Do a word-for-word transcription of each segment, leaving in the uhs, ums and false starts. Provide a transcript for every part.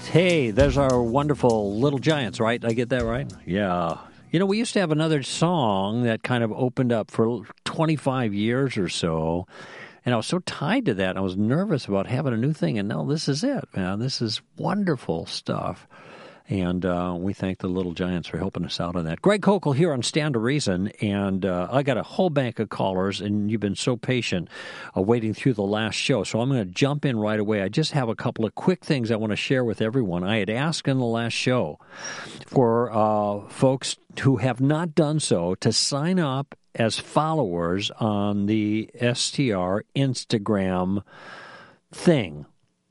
Hey, there's our wonderful Little Giants, right? Did I get that right? Yeah. You know, we used to have another song that kind of opened up for twenty-five years or so, and I was so tied to that. I was nervous about having a new thing, and now this is it, man. This is wonderful stuff. And uh, we thank the Little Giants for helping us out on that. Greg Kokel here on Stand to Reason, and uh, I got a whole bank of callers, and you've been so patient uh, waiting through the last show. So I'm going to jump in right away. I just have a couple of quick things I want to share with everyone. I had asked in the last show for uh, folks who have not done so to sign up as followers on the S T R Instagram thing.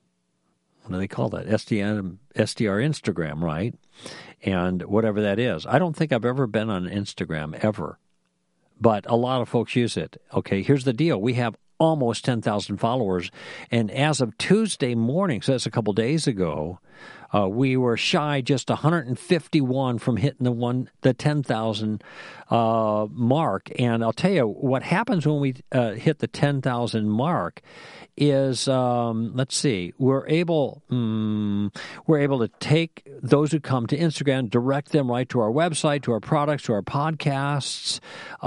What do they call that? S D M, S D R Instagram, right? And whatever that is. I don't think I've ever been on Instagram, ever. But a lot of folks use it. Okay, here's the deal. We have almost ten thousand followers. And as of Tuesday morning, so that's a couple days ago, uh, we were shy just one hundred fifty-one from hitting the one the ten thousand uh, mark. And I'll tell you, what happens when we uh, hit the ten thousand mark is, um, let's see, we're able um, we're able to take those who come to Instagram, direct them right to our website, to our products, to our podcasts.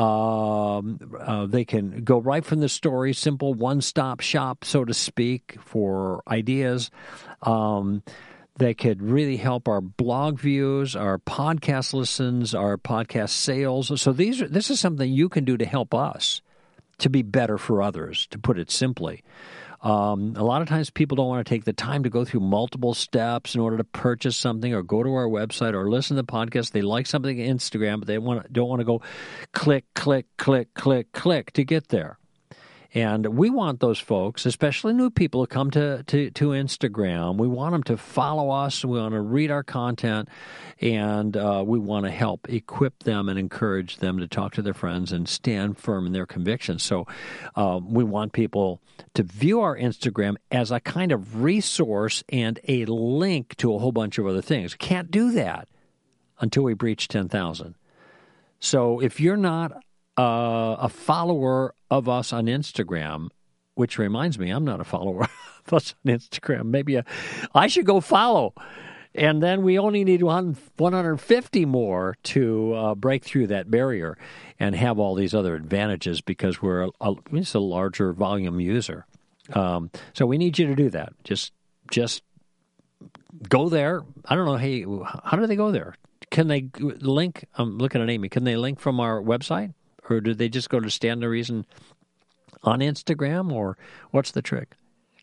Um, uh, they can go right from the story, simple one-stop shop, so to speak, for ideas. Um, They could really help our blog views, our podcast listens, our podcast sales. So these are, this is something you can do to help us to be better for others, to put it simply. Um, a lot of times people don't want to take the time to go through multiple steps in order to purchase something or go to our website or listen to the podcast. They like something on Instagram, but they want don't want to go click, click, click, click, click to get there. And we want those folks, especially new people, to come to, to, to Instagram. We want them to follow us. We want to read our content, and uh, we want to help equip them and encourage them to talk to their friends and stand firm in their convictions. So uh, we want people to view our Instagram as a kind of resource and a link to a whole bunch of other things. Can't do that until we breach ten thousand. So if you're not Uh, a follower of us on Instagram, which reminds me, I'm not a follower of us on Instagram. Maybe a, I should go follow. And then we only need one, one hundred fifty more to uh, break through that barrier and have all these other advantages because we're a, a, it's a larger volume user. Um, so we need you to do that. Just, just go there. I don't know. Hey, how do they go there? Can they link? I'm looking at Amy. Can they link from our website? Or do they just go to Stand to Reason on Instagram, or what's the trick?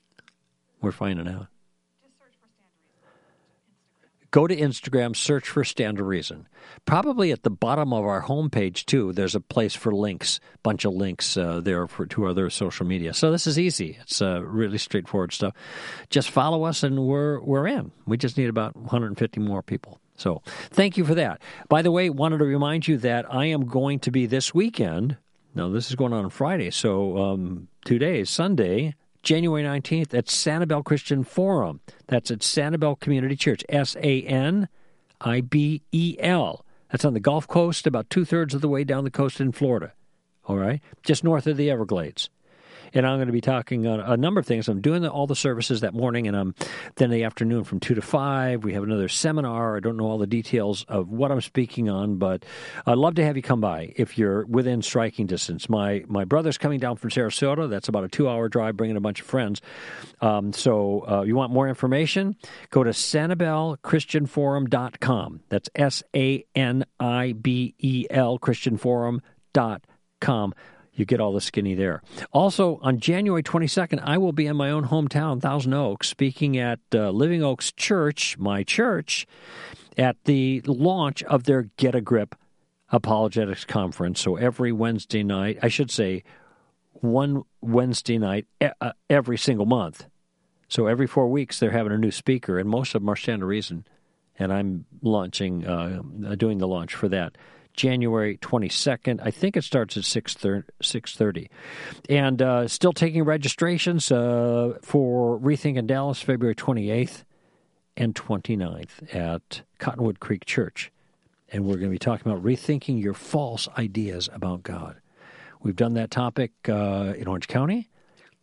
We're finding out. Just search for Stand to Reason. Go to Instagram, search for Stand to Reason. Probably at the bottom of our homepage, too, there's a place for links, bunch of links uh, there for to other social media. So this is easy. It's uh, really straightforward stuff. Just follow us, and we're we're in. We just need about one hundred fifty more people. So thank you for that. By the way, wanted to remind you that I am going to be this weekend. Now, this is going on on Friday, so um, two days, Sunday, January nineteenth, at Sanibel Christian Forum. That's at Sanibel Community Church, S A N I B E L. That's on the Gulf Coast, about two-thirds of the way down the coast in Florida, all right? Just north of the Everglades. And I'm going to be talking on a number of things. I'm doing the, all the services that morning, and I'm, then the afternoon from two to five, we have another seminar. I don't know all the details of what I'm speaking on, but I'd love to have you come by if you're within striking distance. My my brother's coming down from Sarasota. That's about a two-hour drive, bringing a bunch of friends. Um, so uh, you want more information? Go to sanibel christian forum dot com. That's S A N I B E L Christian Forum dot com. You get all the skinny there. Also, on January twenty-second, I will be in my own hometown, Thousand Oaks, speaking at uh, Living Oaks Church, my church, at the launch of their Get a Grip Apologetics Conference. So every Wednesday night, I should say one Wednesday night e- every single month. So every four weeks, they're having a new speaker, and most of them are Stand to Reason. And I'm launching, uh, doing the launch for that. January twenty-second. I think it starts at six thirty. And uh, still taking registrations uh, for Rethink in Dallas, February twenty-eighth and twenty-ninth at Cottonwood Creek Church. And we're going to be talking about rethinking your false ideas about God. We've done that topic uh, in Orange County.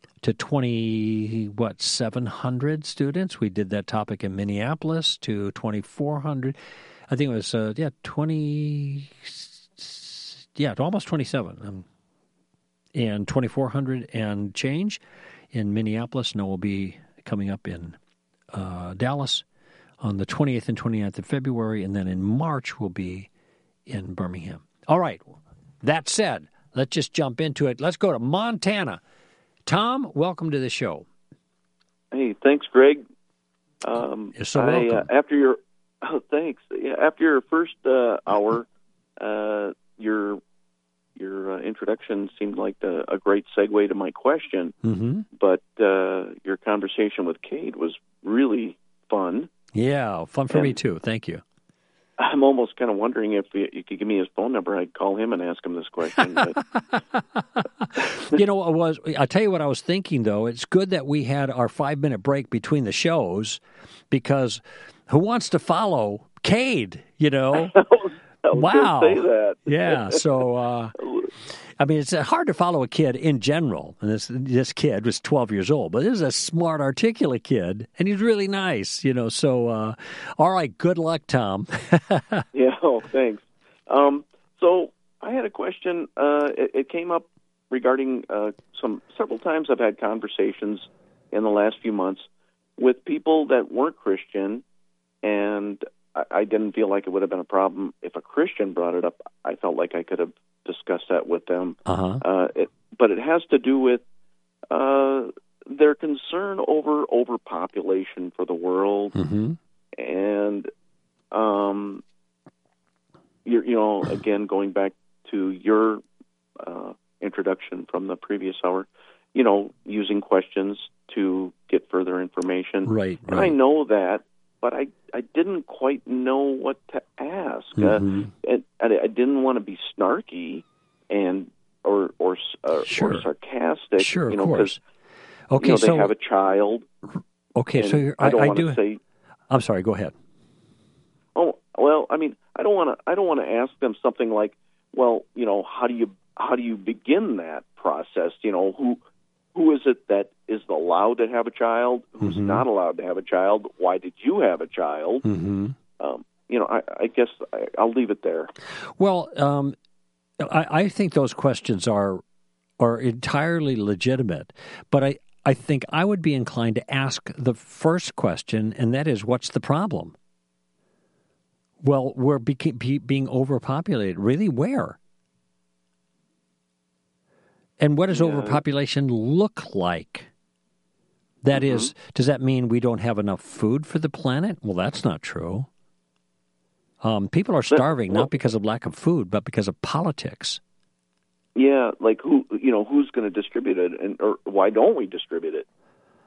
to twenty, what, seven hundred students. We did that topic in Minneapolis to twenty-four hundred. I think it was, uh, yeah, twenty, yeah, almost twenty-seven. Um, and twenty-four hundred and change in Minneapolis. And we'll be coming up in uh, Dallas on the twentieth and twenty-ninth of February. And then in March, we'll be in Birmingham. All right. That said, let's just jump into it. Let's go to Montana. Tom, welcome to the show. Hey, thanks, Greg. Um, You're so I, welcome. uh, after your, oh, thanks. Yeah, after your first uh, hour, uh, your your uh, introduction seemed like the, a great segue to my question. Mm-hmm. But uh, your conversation with Cade was really fun. Yeah, fun for and me too. Thank you. I'm almost kind of wondering if you, you could give me his phone number. I'd call him and ask him this question. But... You know, it was. I'll tell you what I was thinking, though. It's good that we had our five-minute break between the shows, because who wants to follow Cade, you know? I was, I was wow. gonna say that. Yeah, so, uh, I mean, it's hard to follow a kid in general. And this this kid was twelve years old, but this is a smart, articulate kid, and he's really nice, you know. So, uh, all right, good luck, Tom. Yeah, oh, thanks. Um, so I had a question. Uh, it, it came up regarding uh, some several times I've had conversations in the last few months with people that weren't Christian, and I, I didn't feel like it would have been a problem if a Christian brought it up. I felt like I could have discussed that with them. Uh-huh. Uh, it, but it has to do with uh, their concern over overpopulation for the world, Mm-hmm. and um, you're, you know, again, going back to your uh, introduction from the previous hour, you know, using questions to get further information. Right, And right. I know that, but I, I didn't quite know what to ask. Mm-hmm. Uh, and, and I didn't want to be snarky and or or, uh, Sure. or sarcastic. Sure, you know, of course. 'cause, Okay, you know, they so have a child. okay, and so you're, I I, don't I want do. to say. I'm sorry. Go ahead. Oh well, I mean, I don't want to. I don't want to ask them something like, well, you know, how do you how do you begin that process? You know, who who is it that is allowed to have a child? Who's Mhm. not allowed to have a child? Why did you have a child? Mm-hmm. Um, you know, I, I guess I, I'll leave it there. Well, um, I, I think those questions are are entirely legitimate, but I, I think I would be inclined to ask the first question, and that is, what's the problem? Well, we're beca- be, being overpopulated. Really, where? And what does Yeah. overpopulation look like? That Mhm. is, does that mean we don't have enough food for the planet? Well, that's not true. Um, people are starving well- not because of lack of food, but because of politics. Yeah, like who you know who's going to distribute it, and or why don't we distribute it?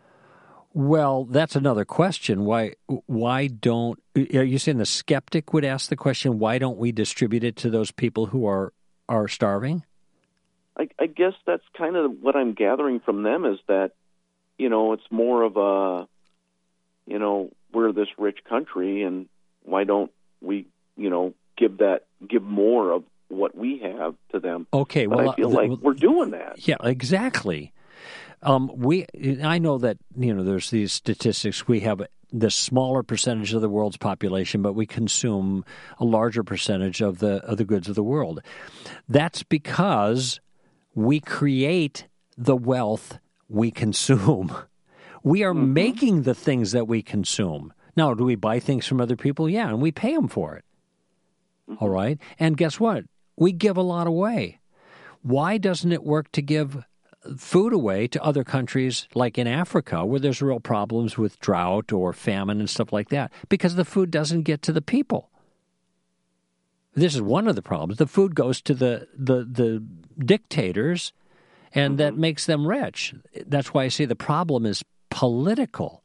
Well, that's another question. Why? Why don't? Are you saying the skeptic would ask the question? Why don't we distribute it to those people who are are starving? I, I guess that's kind of what I'm gathering from them is that, you know, it's more of a, you know, we're this rich country, and why don't we, you know, give that, give more of what we have to them? Okay, But well, I feel uh, like well, we're doing that. Yeah, exactly. Um, we, I know that you know there's these statistics. We have the smaller percentage of the world's population, but we consume a larger percentage of the of the goods of the world. That's because we create the wealth we consume. We are Mm-hmm. making the things that we consume. Now, do we buy things from other people? Yeah, and we pay them for it. Mm-hmm. All right, and guess what? We give a lot away. Why doesn't it work to give food away to other countries like in Africa where there's real problems with drought or famine and stuff like that? Because the food doesn't get to the people. This is one of the problems. The food goes to the, the, the dictators, and Mm-hmm. that makes them rich. That's why I say the problem is political.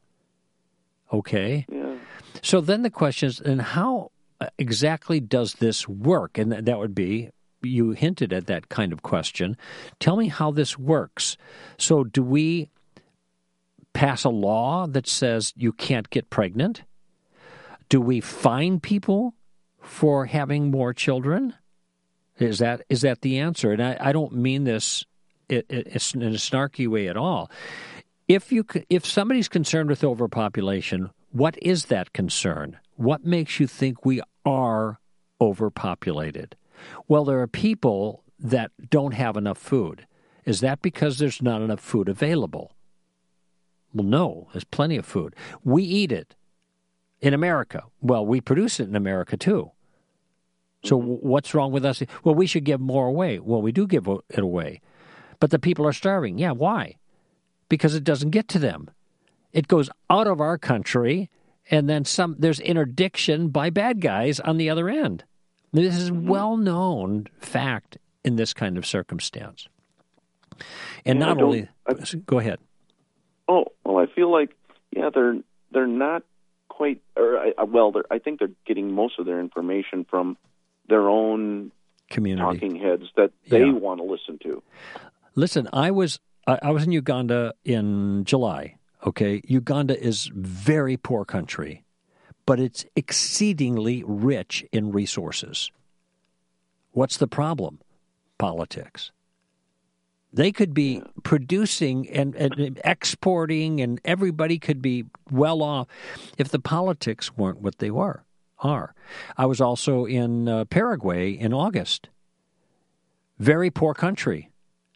Okay? Yeah. So then the question is, and how exactly does this work? And that would be, you hinted at that kind of question. Tell me how this works. So do we pass a law that says you can't get pregnant? Do we fine people for having more children? Is that is that the answer? And I, I don't mean this it, it, it's in a snarky way at all. If you if somebody's concerned with overpopulation, what is that concern? What makes you think we are overpopulated? Well, there are people that don't have enough food. Is that because there's not enough food available? Well, no, there's plenty of food. We eat it in America. Well, we produce it in America too. So what's wrong with us? Well, we should give more away. Well, we do give it away. But the people are starving. Yeah, why? Because it doesn't get to them. It goes out of our country, and then some. There's interdiction by bad guys on the other end. This is a well-known fact in this kind of circumstance. And Yeah, not I only... I, Go ahead. Oh, well, I feel like, yeah, they're they're not quite, or I, well, they're, I think they're getting most of their information from their own Community. talking heads that they Yeah. want to listen to. Listen, I was I, I was in Uganda in July. Okay, Uganda is very poor country, but it's exceedingly rich in resources. What's the problem? Politics. They could be yeah. producing and, and exporting, and everybody could be well off if the politics weren't what they were. Are. I was also in uh, Paraguay in August. Very poor country.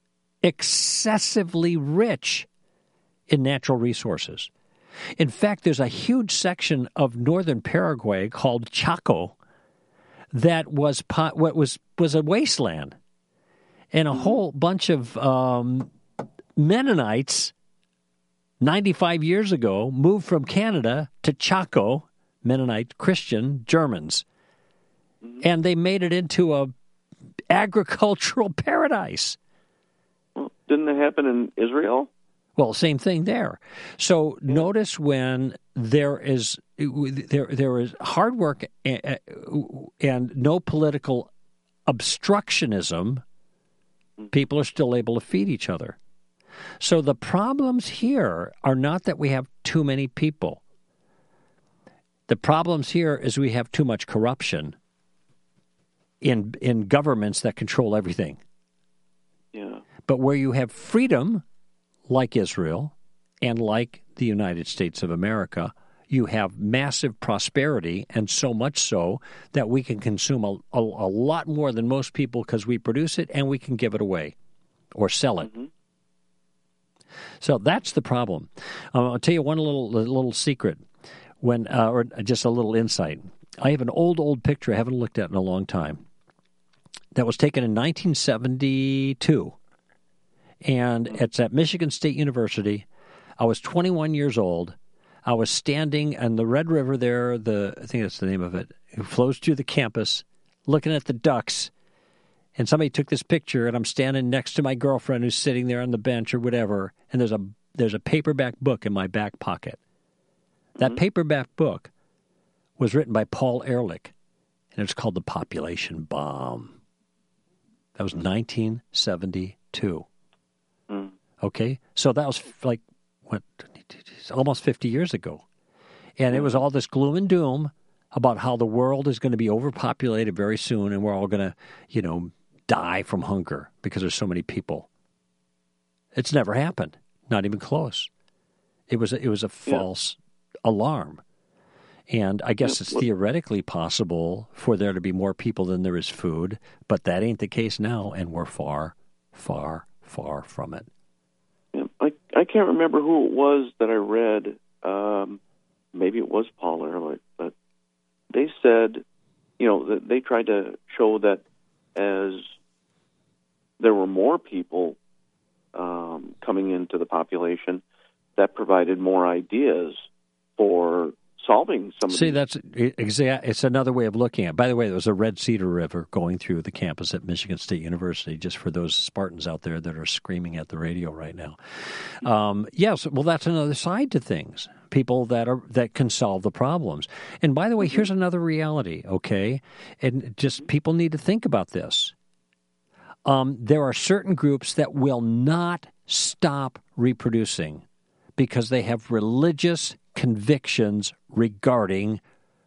Excessively rich in natural resources. In fact, there's a huge section of northern Paraguay called Chaco that was what was was a wasteland, and a whole bunch of um, Mennonites ninety-five years ago moved from Canada to Chaco, Mennonite Christian Germans, and they made it into a agricultural paradise. Well, didn't that happen in Israel? Well, same thing there. So yeah. Notice when there is there there is hard work and, and no political obstructionism, people are still able to feed each other. So the problems here are not that we have too many people. The problems here is we have too much corruption in in governments that control everything. Yeah. But where you have freedom, like Israel and like the United States of America, you have massive prosperity, and so much so that we can consume a, a, a lot more than most people because we produce it and we can give it away or sell it. Mm-hmm. So that's the problem. Um, I'll tell you one little little secret, when uh, or just a little insight. I have an old, old picture I haven't looked at in a long time that was taken in nineteen seventy-two. And it's at Michigan State University. I was twenty-one years old. I was standing on the Red River there, the I think that's the name of it. It flows through the campus, looking at the ducks. And somebody took this picture, and I'm standing next to my girlfriend who's sitting there on the bench or whatever, and there's a there's a paperback book in my back pocket. That mm-hmm. paperback book was written by Paul Ehrlich, and it's called The Population Bomb. That was nineteen seventy-two. Mm. Okay, so that was like, what, almost fifty years ago. And it was all this gloom and doom about how the world is going to be overpopulated very soon, and we're all going to, you know, die from hunger because there's so many people. It's never happened, not even close. It was a, it was a false yeah. alarm. And I guess it's theoretically possible for there to be more people than there is food, but that ain't the case now, and we're far, far, far from it. Yeah, I I can't remember who it was that I read. Um, maybe it was Paul Ehrlich, but they said, you know, that they tried to show that as there were more people um, coming into the population, that provided more ideas for solving some of See, these. that's exact. It's another way of looking at it. By the way, there was a Red Cedar River going through the campus at Michigan State University, just for those Spartans out there that are screaming at the radio right now. Um, yes, well, that's another side to things. People that are that can solve the problems. And by the way, here's another reality, okay? And just people need to think about this. Um, there are certain groups that will not stop reproducing because they have religious convictions regarding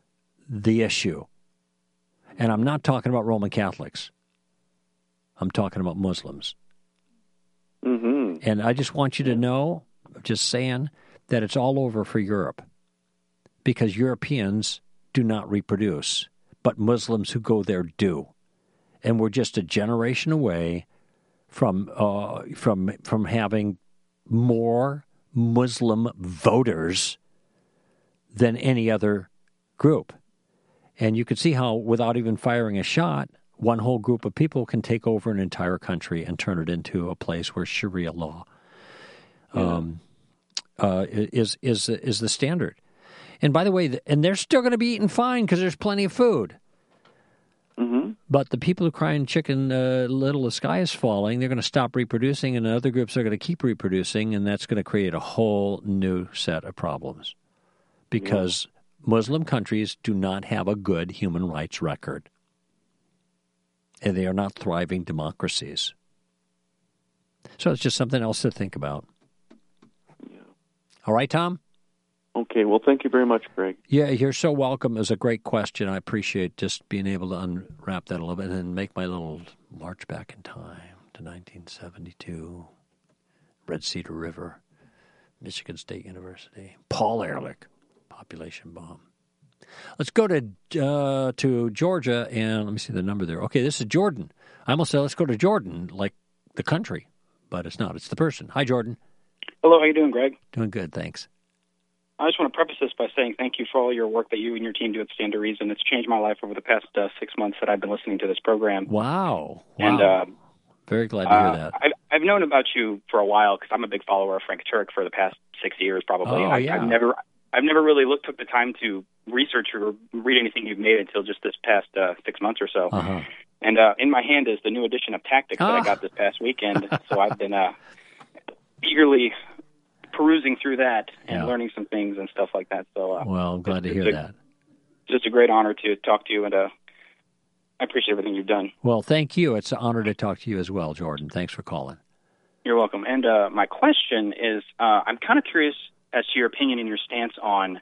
the issue. And I'm not talking about Roman Catholics. I'm talking about Muslims. Mm-hmm. And I just want you to know, just saying, that it's all over for Europe because Europeans do not reproduce, but Muslims who go there do. And we're just a generation away from uh, from from having more Muslim voters than any other group. And you can see how, without even firing a shot, one whole group of people can take over an entire country and turn it into a place where Sharia law Yeah. um, uh, is is is the standard. And by the way, and they're still going to be eating fine because there's plenty of food. Mm-hmm. But the people who cry in chicken uh, little, the sky is falling, they're going to stop reproducing, and other groups are going to keep reproducing, and that's going to create a whole new set of problems. Because Muslim countries do not have a good human rights record. And they are not thriving democracies. So it's just something else to think about. Yeah. All right, Tom? Okay, well, thank you very much, Greg. Yeah, you're so welcome. It was a great question. I appreciate just being able to unwrap that a little bit and make my little march back in time to nineteen seventy-two. Red Cedar River, Michigan State University. Paul Ehrlich, population bomb. Let's go to uh, to Georgia, and let me see the number there. Okay, this is Jordan. I almost said let's go to Jordan, like the country, but it's not. It's the person. Hi, Jordan. Hello, how you doing, Greg? Doing good, thanks. I just want to preface this by saying thank you for all your work that you and your team do at Stand to Reason. It's changed my life over the past uh, six months that I've been listening to this program. Wow. Wow. And uh, very glad to hear uh, that. I've, I've known about you for a while because I'm a big follower of Frank Turk for the past six years, probably. Oh, I, yeah. I've never, I've never really looked took the time to research or read anything you've made until just this past uh, six months or so. Uh-huh. And uh, in my hand is the new edition of Tactics that Ah. I got this past weekend. So I've been uh, eagerly perusing through that and Yeah. learning some things and stuff like that. So, uh, Well, I'm glad to it's hear a- that. just a great honor to talk to you, and uh, I appreciate everything you've done. Well, thank you. It's an honor to talk to you as well, Jordan. Thanks for calling. You're welcome. And uh, my question is, uh, I'm kind of curious as to your opinion and your stance on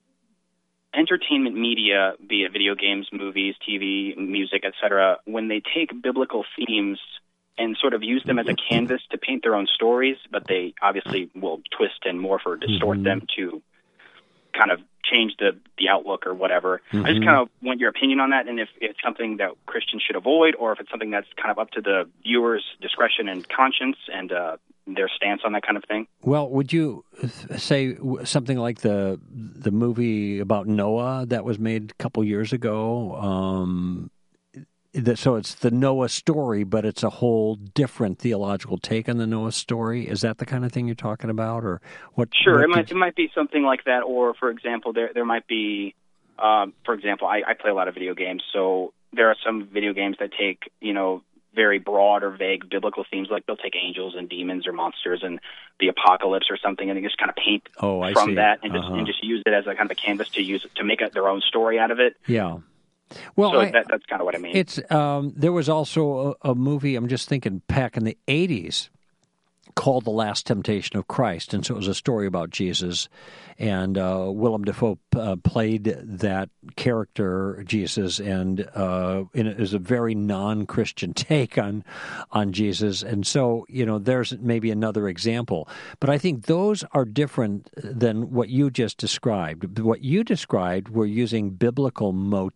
entertainment media, be it video games, movies, T V, music, et cetera, when they take biblical themes and sort of use them as a canvas to paint their own stories, but they obviously will twist and morph or distort Mhm. them to kind of change the, the outlook or whatever. I Mhm. just kind of want your opinion on that, and if it's something that Christians should avoid, or if it's something that's kind of up to the viewer's discretion and conscience and uh, their stance on that kind of thing. Well, would you say w- something like the the movie about Noah that was made a couple years ago? Um, that, so it's the Noah story, but it's a whole different theological take on the Noah story. Is that the kind of thing you're talking about, or what? Sure, what it might did- it might be something like that, or for example, there there might be, um, for example, I, I play a lot of video games, so there are some video games that take you know very broad or vague biblical themes, like they'll take angels and demons or monsters and the apocalypse or something, and they just kind of paint Oh, I from see. that and just Uh-huh. and just use it as a kind of a canvas to use to make it their own story out of it. Yeah. Well, so I, that, that's kind of what I mean. It's um, there was also a, a movie. I'm just thinking back in the eighties called The Last Temptation of Christ, and so it was a story about Jesus, and uh, Willem Dafoe uh, played that character Jesus, and uh, it is a very non-Christian take on on Jesus, and so you know there's maybe another example, but I think those are different than what you just described. What you described were using biblical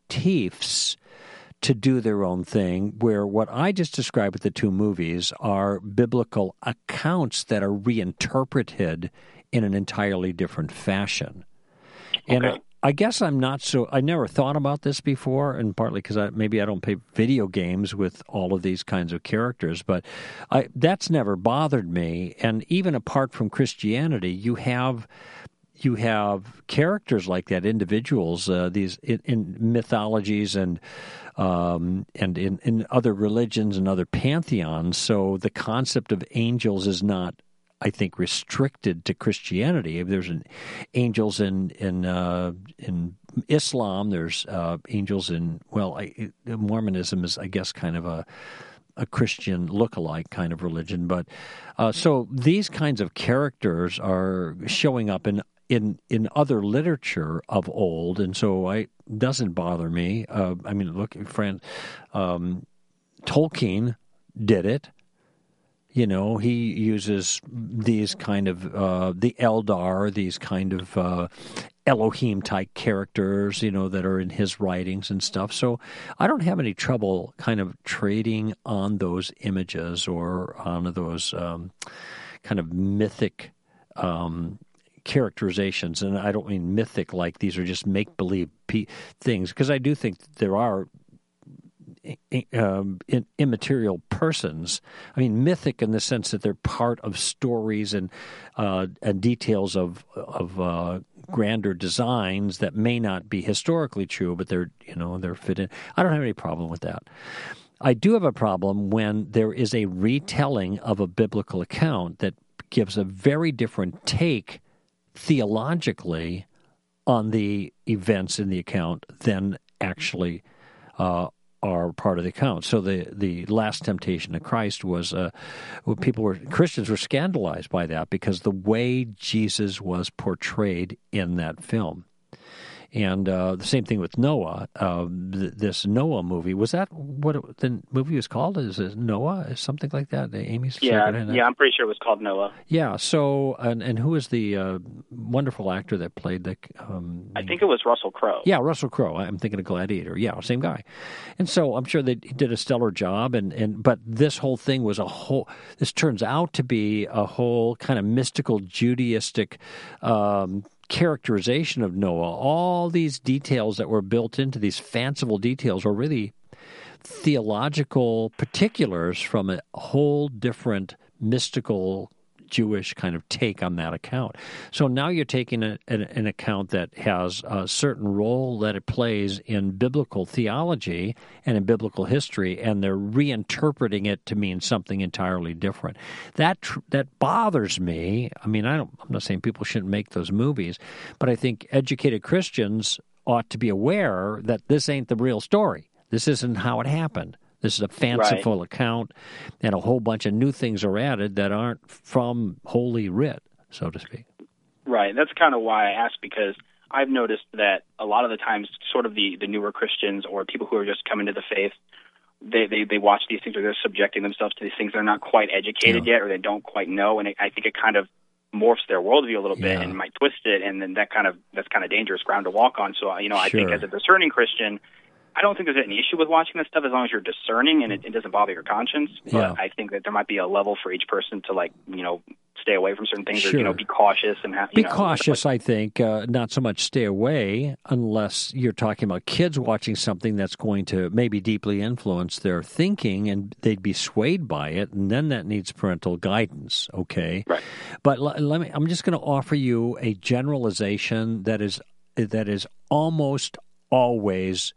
motifs to do their own thing, where what I just described with the two movies are biblical accounts that are reinterpreted in an entirely different fashion. And Okay. I, I guess I'm not so, I never thought about this before, and partly because I, maybe I don't play video games with all of these kinds of characters, but I, that's never bothered me. And even apart from Christianity, you have you have characters like that, individuals, uh, these in, in mythologies and um, and in, in other religions and other pantheons. So the concept of angels is not, I think, restricted to Christianity. There's an angels in in uh, in Islam. There's uh, angels in well, I, Mormonism is, I guess, kind of a a Christian look-alike kind of religion. But uh, so these kinds of characters are showing up in. In, in other literature of old, and so I, it doesn't bother me. Uh, I mean, look, friend, um, Tolkien did it, You know, he uses these kind of, uh, the Eldar, these kind of uh, Elohim-type characters, you know, that are in his writings and stuff. So I don't have any trouble kind of trading on those images or on those um, kind of mythic um, characterizations. And I don't mean mythic like these are just make-believe pe- things, because I do think there are Um, in, immaterial persons. I mean, mythic in the sense that they're part of stories and uh, and details of of uh, grander designs that may not be historically true, but they're you know they're fit in. I don't have any problem with that. I do have a problem when there is a retelling of a biblical account that gives a very different take theologically on the events in the account than actually uh, are part of the account. So the, the last temptation of Christ was, uh, people were, Christians were scandalized by that because the way Jesus was portrayed in that film. And uh, the same thing with Noah. Uh, th- this Noah movie, was that what it, the movie was called? Is it Noah? Is something like that? Amy's yeah, second yeah, I'm pretty sure it was called Noah. Yeah. So, and and who is the uh, wonderful actor that played the? Um, I think it was Russell Crowe. Yeah, Russell Crowe. I'm thinking of Gladiator. Yeah, same guy. And so I'm sure they did a stellar job. And, and but this whole thing was a whole. This turns out to be a whole kind of mystical Judaistic Um, characterization of Noah. All these details that were built into these fanciful details were really theological particulars from a whole different mystical Jewish kind of take on that account. So now you're taking a, an, an account that has a certain role that it plays in biblical theology and in biblical history, and they're reinterpreting it to mean something entirely different. That tr- that bothers me. I mean, I don't, I'm not saying people shouldn't make those movies, but I think educated Christians ought to be aware that this ain't the real story. This isn't how it happened. This is a fanciful right. account, and a whole bunch of new things are added that aren't from Holy Writ, so to speak. Right. That's kind of why I asked, because I've noticed that a lot of the times sort of the, the newer Christians or people who are just coming to the faith, they, they, they watch these things or they're subjecting themselves to these things. They're not quite educated yeah. yet, or they don't quite know, and it, I think it kind of morphs their worldview a little bit yeah. and might twist it, and then that kind of that's kind of dangerous ground to walk on. So, you know, I sure. think as a discerning Christian, I don't think there's any issue with watching this stuff as long as you're discerning and it, it doesn't bother your conscience. But yeah. I think that there might be a level for each person to, like, you know, stay away from certain things sure. or, you know, be cautious and have, be you know, cautious. like, I think uh, not so much stay away unless you're talking about kids watching something that's going to maybe deeply influence their thinking and they'd be swayed by it, and then that needs parental guidance. Okay, right. But l- let me. I'm just going to offer you a generalization that is that is almost always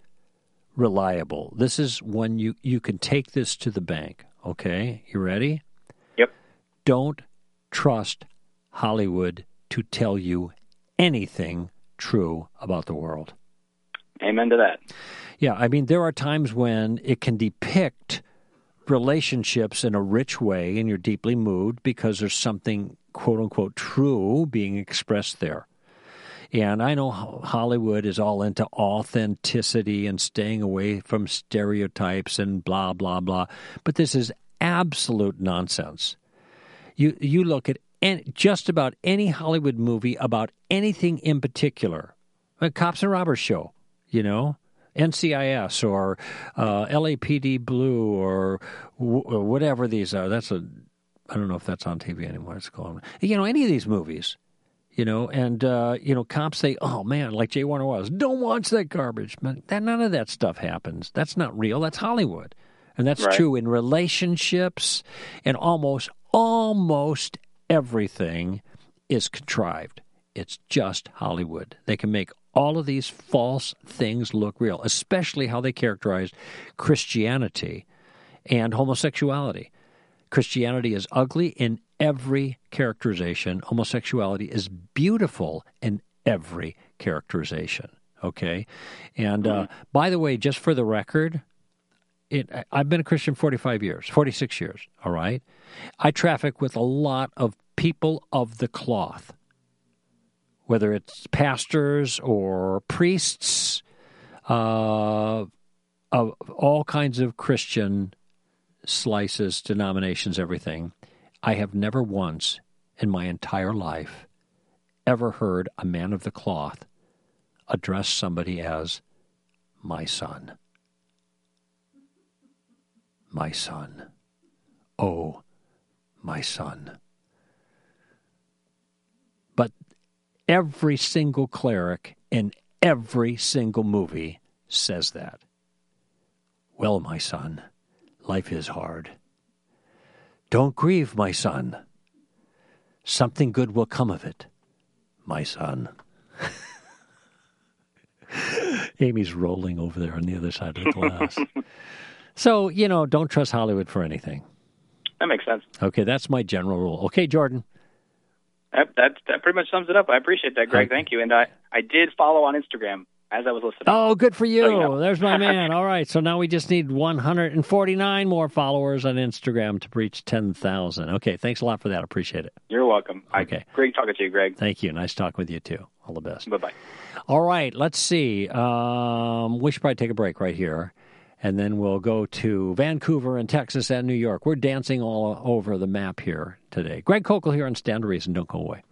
reliable. This is when you, you can take this to the bank, okay? You ready? Yep. Don't trust Hollywood to tell you anything true about the world. Amen to that. Yeah, I mean, there are times when it can depict relationships in a rich way and you're deeply moved because there's something, quote-unquote, true being expressed there. And I know Hollywood is all into authenticity and staying away from stereotypes and blah, blah, blah. But this is absolute nonsense. You you look at any, just about any Hollywood movie about anything in particular, a Cops and Robbers show, you know, N C I S or uh, L A P D Blue or, w- or whatever these are. That's a, I don't know if that's on T V anymore. It's called, you know, any of these movies. You know, and, uh, you know, cops say, oh, man, like Jay Warner was, don't watch that garbage. But that, none of that stuff happens. That's not real. That's Hollywood. And that's right. true in relationships, and almost, almost everything is contrived. It's just Hollywood. They can make all of these false things look real, especially how they characterized Christianity and homosexuality. Christianity is ugly in every characterization. Homosexuality is beautiful in every characterization, okay? And uh, by the way, just for the record, it, I've been a Christian forty-five years, forty-six years, all right? I traffic with a lot of people of the cloth, whether it's pastors or priests, uh, of all kinds of Christian slices, denominations, everything. I have never once in my entire life ever heard a man of the cloth address somebody as my son. My son. Oh, my son. But every single cleric in every single movie says that. Well, my son, life is hard. Don't grieve, my son. Something good will come of it, my son. Amy's rolling over there on the other side of the glass. So, you know, don't trust Hollywood for anything. That makes sense. Okay, that's my general rule. Okay, Jordan. That, that, that pretty much sums it up. I appreciate that, Greg. Okay. Thank you. And I, I did follow on Instagram as I was listening. Oh, good for you. So, you know. There's my man. All right, so now we just need one hundred forty-nine more followers on Instagram to reach ten thousand. Okay, thanks a lot for that. Appreciate it. You're welcome. Okay. I, great talking to you, Greg. Thank you. Nice talking with you, too. All the best. Bye-bye. All right, let's see. Um, we should probably take a break right here, and then we'll go to Vancouver and Texas and New York. We're dancing all over the map here today. Greg Kokel here on Stand to Reason. Don't go away.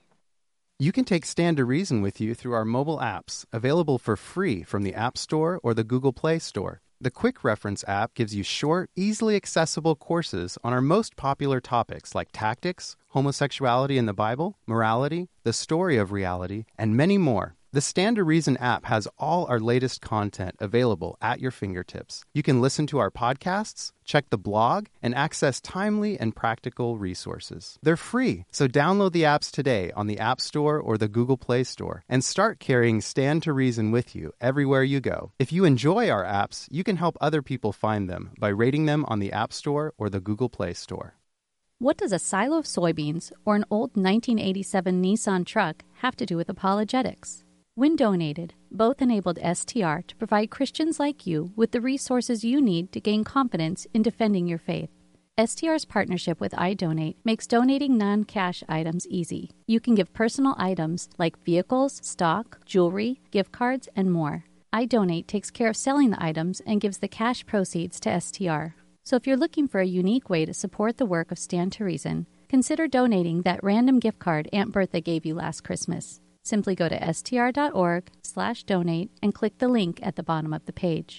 You can take Stand to Reason with you through our mobile apps, available for free from the App Store or the Google Play Store. The Quick Reference app gives you short, easily accessible courses on our most popular topics like tactics, homosexuality in the Bible, morality, the story of reality, and many more. The Stand to Reason app has all our latest content available at your fingertips. You can listen to our podcasts, check the blog, and access timely and practical resources. They're free, so download the apps today on the App Store or the Google Play Store and start carrying Stand to Reason with you everywhere you go. If you enjoy our apps, you can help other people find them by rating them on the App Store or the Google Play Store. What does a silo of soybeans or an old nineteen eighty-seven Nissan truck have to do with apologetics? When donated, both enabled S T R to provide Christians like you with the resources you need to gain confidence in defending your faith. S T R's partnership with iDonate makes donating non-cash items easy. You can give personal items like vehicles, stock, jewelry, gift cards, and more. iDonate takes care of selling the items and gives the cash proceeds to S T R. So if you're looking for a unique way to support the work of Stand to Reason, consider donating that random gift card Aunt Bertha gave you last Christmas. Simply go to str.org slash donate and click the link at the bottom of the page.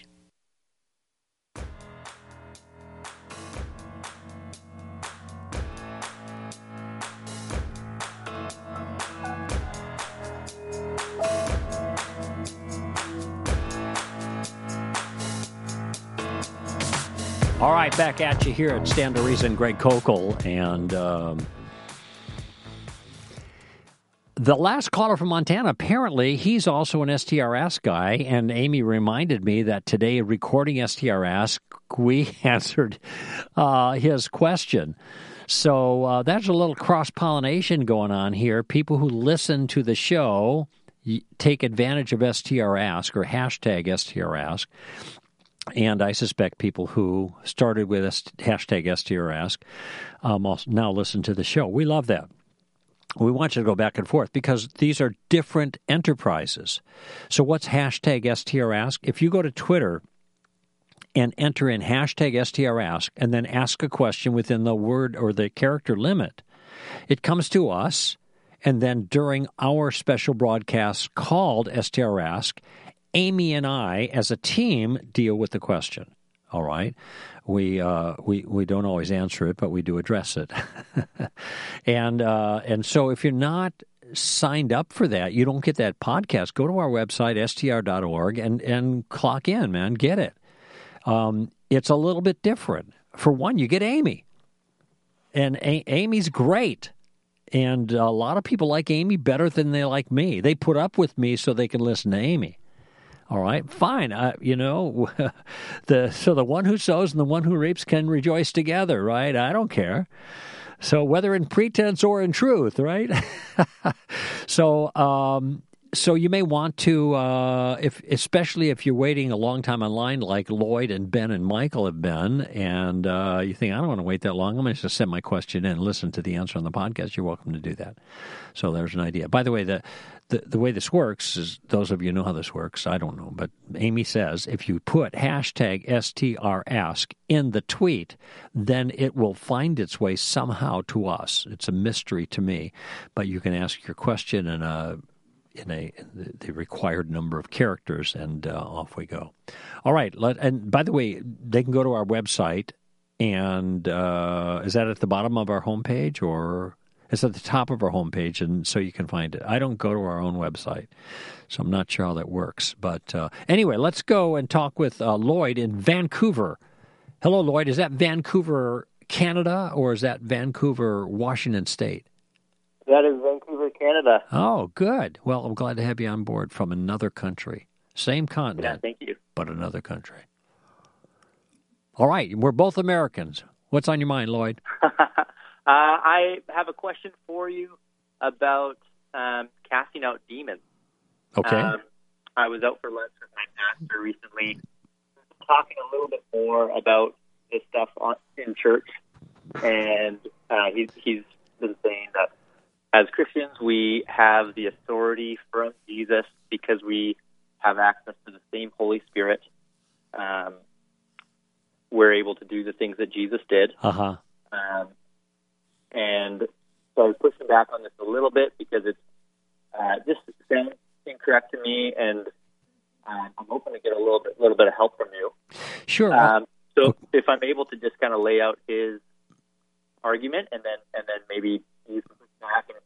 All right, back at you here at Stand to Reason, Greg Kokel, and um, the last caller from Montana, apparently he's also an S T R Ask guy, and Amy reminded me that today, recording S T R Ask, we answered uh, his question. So uh, there's a little cross-pollination going on here. People who listen to the show take advantage of S T R Ask or hashtag S T R Ask. And I suspect people who started with hashtag S T R Ask um, also now listen to the show. We love that. We want you to go back and forth because these are different enterprises. So what's hashtag S T R Ask? If you go to Twitter and enter in hashtag S T R Ask and then ask a question within the word or the character limit, it comes to us, and then during our special broadcast called S T R Ask, Amy and I, as a team, deal with the question. All right, we uh, we we don't always answer it, but we do address it. and uh, and so, if you're not signed up for that, you don't get that podcast. Go to our website S T R dot org and and clock in, man. Get it. Um, it's a little bit different. For one, you get Amy, and a- Amy's great. And a lot of people like Amy better than they like me. They put up with me so they can listen to Amy. All right, fine. Uh, you know, the so the one who sows and the one who reaps can rejoice together, right? I don't care. So whether in pretense or in truth, right? so um, so you may want to, uh, if especially if you're waiting a long time online, like Lloyd and Ben and Michael have been, and uh, you think, I don't want to wait that long, I'm going to just send my question in and listen to the answer on the podcast. You're welcome to do that. So there's an idea. By the way, the, the, the way this works is, those of you know how this works, I don't know, but Amy says if you put hashtag S T R Ask in the tweet, then it will find its way somehow to us. It's a mystery to me, but you can ask your question in a in a in the required number of characters, and uh, off we go. All right. Let, and by the way, they can go to our website, and uh, is that at the bottom of our homepage, or it's at the top of our homepage, and so you can find it. I don't go to our own website, so I'm not sure how that works. But uh, anyway, let's go and talk with uh, Lloyd in Vancouver. Hello, Lloyd. Is that Vancouver, Canada, or is that Vancouver, Washington State? That is Vancouver, Canada. Oh, good. Well, I'm glad to have you on board from another country. Same continent, yeah, thank you. But another country. All right. We're both Americans. What's on your mind, Lloyd? uh, I have a question for you about um, casting out demons. Okay. Um, I was out for lunch with my pastor recently, talking a little bit more about this stuff on, in church, and uh, he's, he's been saying that as Christians, we have the authority from Jesus because we have access to the same Holy Spirit. Um, we're able to do the things that Jesus did. Uh-huh. Um, and so I was pushing back on this a little bit because it's uh, just sounds incorrect to me, and um, I'm hoping to get a little bit, little bit of help from you. Sure. Um, so if I'm able to just kind of lay out his argument, and then and then maybe you can push back. And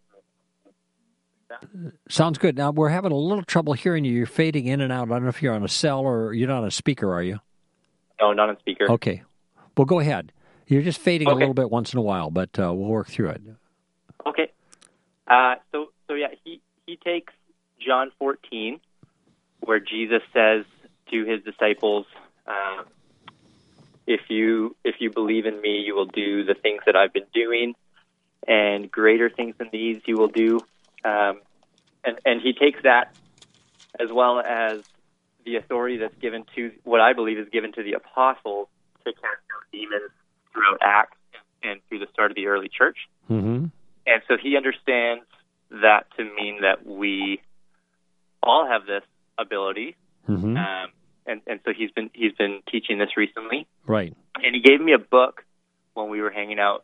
Sounds good. Now, we're having a little trouble hearing you. You're fading in and out. I don't know if you're on a cell or you're not on a speaker, are you? No, not on speaker. Okay. Well, go ahead. You're just fading okay. a little bit once in a while, but uh, we'll work through it. Okay. Uh, so, so yeah, he, he takes John fourteen, where Jesus says to his disciples, uh, if you if you believe in me, you will do the things that I've been doing, and greater things than these you will do. Um, and, and he takes that as well as the authority that's given to, what I believe is given to the apostles to cast out demons throughout Acts and, and through the start of the early church. Mm-hmm. And so he understands that to mean that we all have this ability. Mm-hmm. Um, and, and so he's been he's been teaching this recently. Right. And he gave me a book when we were hanging out.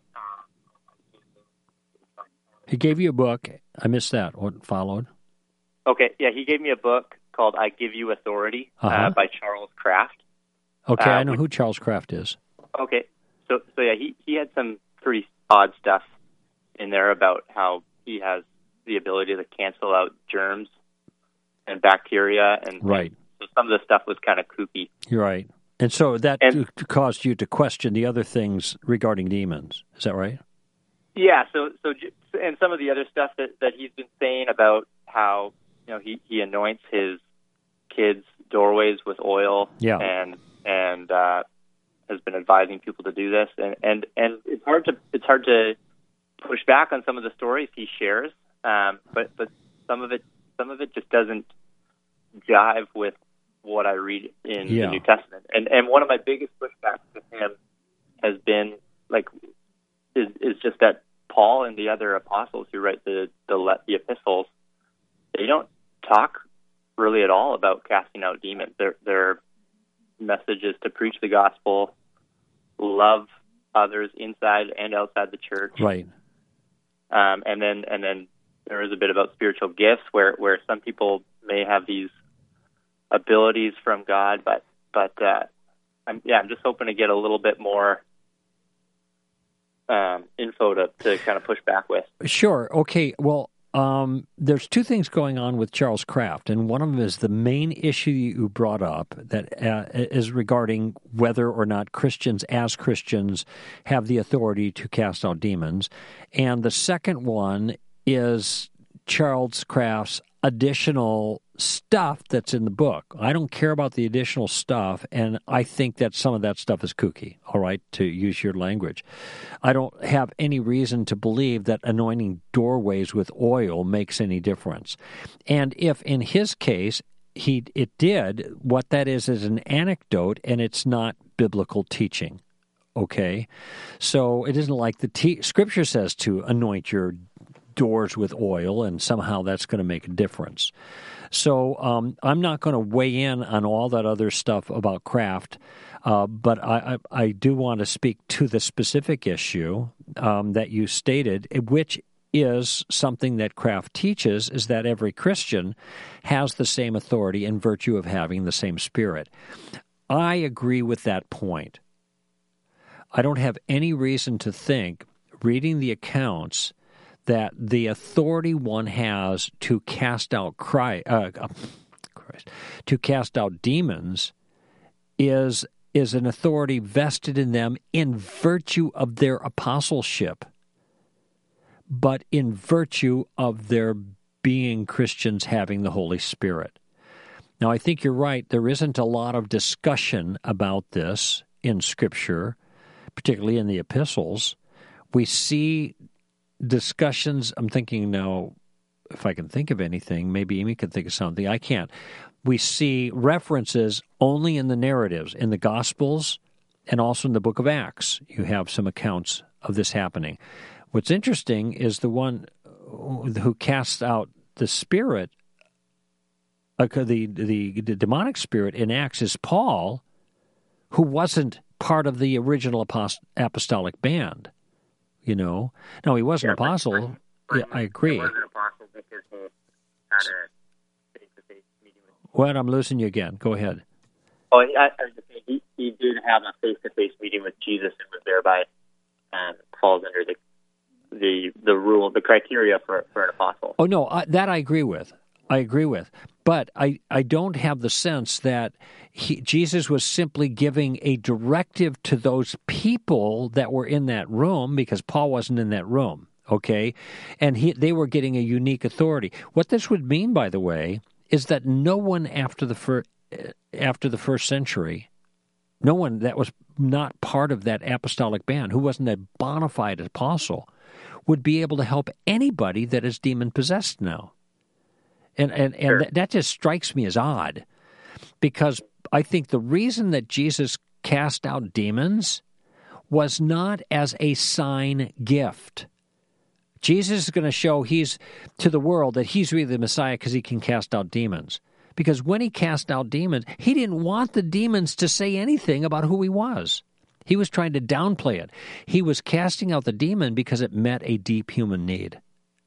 He gave you a book. I missed that. What followed? Okay, yeah, he gave me a book called I Give You Authority uh-huh. uh, by Charles Kraft. Okay, uh, I know which, who Charles Kraft is. Okay, so so yeah, he, he had some pretty odd stuff in there about how he has the ability to cancel out germs and bacteria. and Right. So some of the stuff was kind of kooky. You're right. And so that and, caused you to question the other things regarding demons. Is that right? Yeah, so so and some of the other stuff that, that he's been saying about how, you know, he, he anoints his kids' doorways with oil, yeah. and and uh, has been advising people to do this, and, and, and it's hard to it's hard to push back on some of the stories he shares, um, but but some of it some of it just doesn't jive with what I read in yeah. the New Testament, and and one of my biggest pushbacks with him has been like is is just that Paul and the other apostles who write the the, the epistles, they don't talk really at all about casting out demons. Their their message is to preach the gospel, love others inside and outside the church, right? Um, and then and then there is a bit about spiritual gifts, where, where some people may have these abilities from God, but but uh, I'm yeah I'm just hoping to get a little bit more um, info to, to kind of push back with. Sure. Okay. Well, um, there's two things going on with Charles Kraft, and one of them is the main issue you brought up that uh, is regarding whether or not Christians, as Christians, have the authority to cast out demons, and the second one is Charles Kraft's additional stuff that's in the book. I don't care about the additional stuff, and I think that some of that stuff is kooky, all right, to use your language. I don't have any reason to believe that anointing doorways with oil makes any difference. And if in his case he it did, what that is is an anecdote, and it's not biblical teaching, okay? So it isn't like the te- Scripture says to anoint your doors with oil, and somehow that's going to make a difference. So um, I'm not going to weigh in on all that other stuff about Kraft, uh, but I, I, I do want to speak to the specific issue um, that you stated, which is something that Kraft teaches, is that every Christian has the same authority in virtue of having the same Spirit. I agree with that point. I don't have any reason to think, reading the accounts, that the authority one has to cast out Christ, uh, Christ, to cast out demons is is an authority vested in them in virtue of their apostleship, but in virtue of their being Christians having the Holy Spirit. Now, I think you're right. There isn't a lot of discussion about this in Scripture, particularly in the epistles. We see discussions, I'm thinking now, if I can think of anything, maybe Amy can think of something. I can't. We see references only in the narratives, in the Gospels, and also in the book of Acts. You have some accounts of this happening. What's interesting is the one who casts out the spirit, uh, the, the, the demonic spirit in Acts is Paul, who wasn't part of the original apost- apostolic band. You know, no, he wasn't an Yeah, apostle. but- but Yeah, I agree. He wasn't an apostle because he had a face-to-face meeting with. Well, I'm losing you again. Go ahead. Oh, I, I was just saying, he, he did have a face-to-face meeting with Jesus and was thereby um, falls under the the the rule, the criteria for for an apostle. Oh no, I, that I agree with. I agree with. But I, I don't have the sense that he, Jesus was simply giving a directive to those people that were in that room, because Paul wasn't in that room, okay? And he, they were getting a unique authority. What this would mean, by the way, is that no one after the fir- after the first century, no one that was not part of that apostolic band, who wasn't a bona fide apostle, would be able to help anybody that is demon-possessed now. And and, and Sure. that, that just strikes me as odd, because I think the reason that Jesus cast out demons was not as a sign gift. Jesus is going to show he's to the world that he's really the Messiah because he can cast out demons. Because when he cast out demons, he didn't want the demons to say anything about who he was. He was trying to downplay it. He was casting out the demon because it met a deep human need.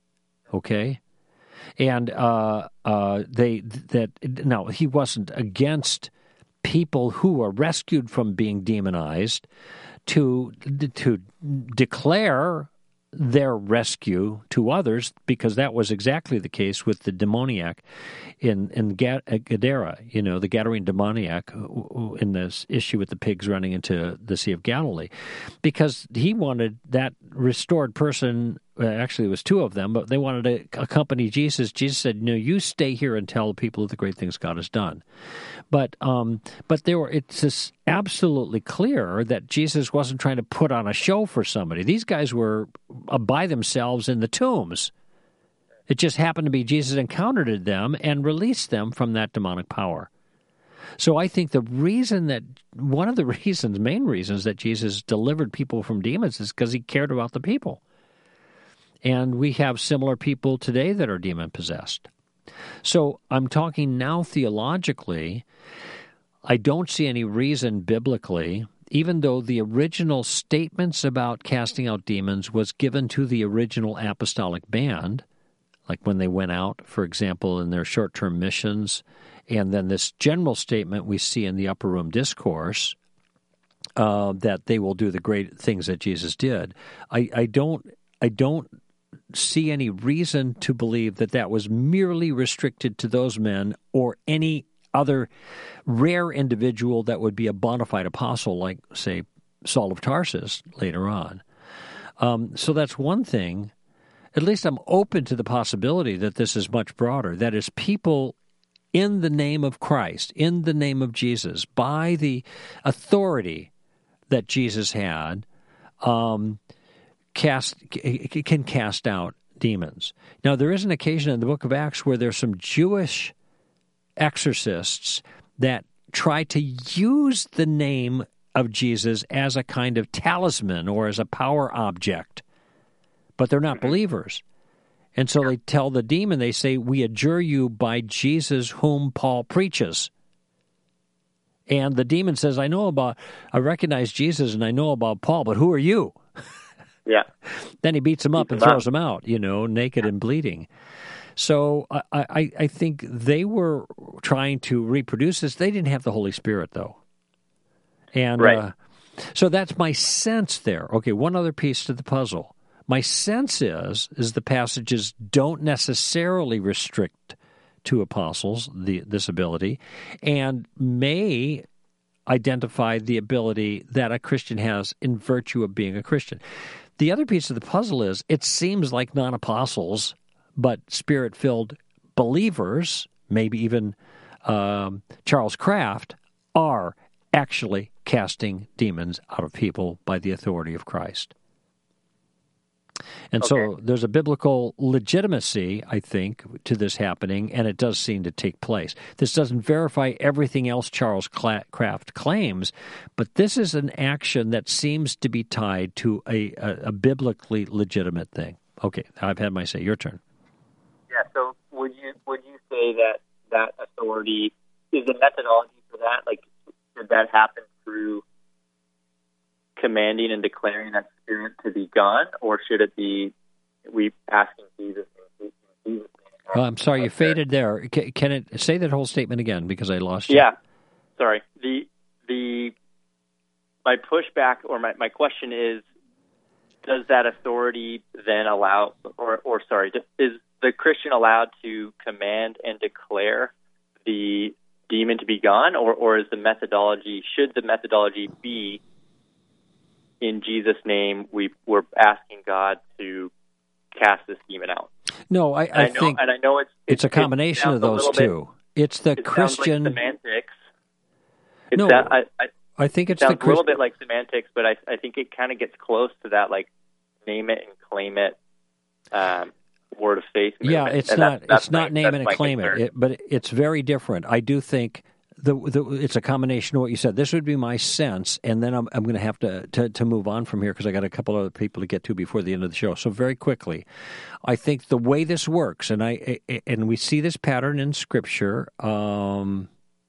Okay? And uh, uh, they that now he wasn't against people who are rescued from being demonized to to declare their rescue to others, because that was exactly the case with the demoniac in in Gadara, you know, the Gadarene demoniac in this issue with the pigs running into the Sea of Galilee, because he wanted that restored person. Actually, it was two of them, but they wanted to accompany Jesus. Jesus said, "No, you stay here and tell the people of the great things God has done." But um, but there were. It's just absolutely clear that Jesus wasn't trying to put on a show for somebody. These guys were by themselves in the tombs. It just happened to be Jesus encountered them and released them from that demonic power. So I think the reason that one of the reasons, main reasons that Jesus delivered people from demons is because he cared about the people. And we have similar people today that are demon-possessed. So I'm talking now theologically. I don't see any reason biblically, even though the original statements about casting out demons was given to the original apostolic band, like when they went out, for example, in their short-term missions, and then this general statement we see in the Upper Room Discourse, uh, that they will do the great things that Jesus did. I, I don't, I don't see any reason to believe that that was merely restricted to those men or any other rare individual that would be a bona fide apostle, like, say, Saul of Tarsus later on. Um, so that's one thing. At least I'm open to the possibility that this is much broader. That is, people in the name of Christ, in the name of Jesus, by the authority that Jesus had, um, cast can cast out demons. Now, there is an occasion in the book of Acts where there's some Jewish exorcists that try to use the name of Jesus as a kind of talisman or as a power object, but they're not believers. And so they tell the demon, they say, we adjure you by Jesus whom Paul preaches. And the demon says, I know about, I recognize Jesus and I know about Paul, but who are you? Yeah. Then he beats him up Beats and him throws up. him out, you know, naked and bleeding. So I, I, I think they were trying to reproduce this. They didn't have the Holy Spirit, though. And Right. uh, so that's my sense there. Okay, one other piece to the puzzle. My sense is, is the passages don't necessarily restrict to apostles the, this ability, and may identify the ability that a Christian has in virtue of being a Christian. The other piece of the puzzle is it seems like non-apostles, but Spirit-filled believers, maybe even um, Charles Kraft, are actually casting demons out of people by the authority of Christ. And so Okay. there's a biblical legitimacy, I think, to this happening, and it does seem to take place. This doesn't verify everything else Charles Kraft claims, but this is an action that seems to be tied to a, a, a biblically legitimate thing. Okay, I've had my say. Your turn. Yeah. So would you would you say that that authority is the methodology for that? Like, did that happen through commanding and declaring that spirit to be gone, or should it be we asking Jesus? In Jesus' name? Oh, I'm sorry, you faded there. Can, can it say that whole statement again because I lost you? Yeah. Sorry. The the my pushback or my, my question is, does that authority then allow, or or sorry, is the Christian allowed to command and declare the demon to be gone, or or is the methodology should the methodology be in Jesus' name we we're asking God to cast this demon out? No, I, I, I know, think and I know it's it's a it combination sounds of a those little bit- two. It's the it Christian. sounds like semantics. It's No, that, I, I, I think it it's the sounds a little Christian. bit like semantics, but I, I think it kind of gets close to that, like name it and claim it, um, word of faith Yeah, movement. it's And not that's- that's it's my- not name that's it and my claim it. concern. it, but it's very different. I do think the, the it's a combination of what you said. This would be my sense, and then I'm I'm going to have to to to move on from here because I got a couple other people to get to before the end of the show. So very quickly, I think the way this works, and I and we see this pattern in Scripture. Um,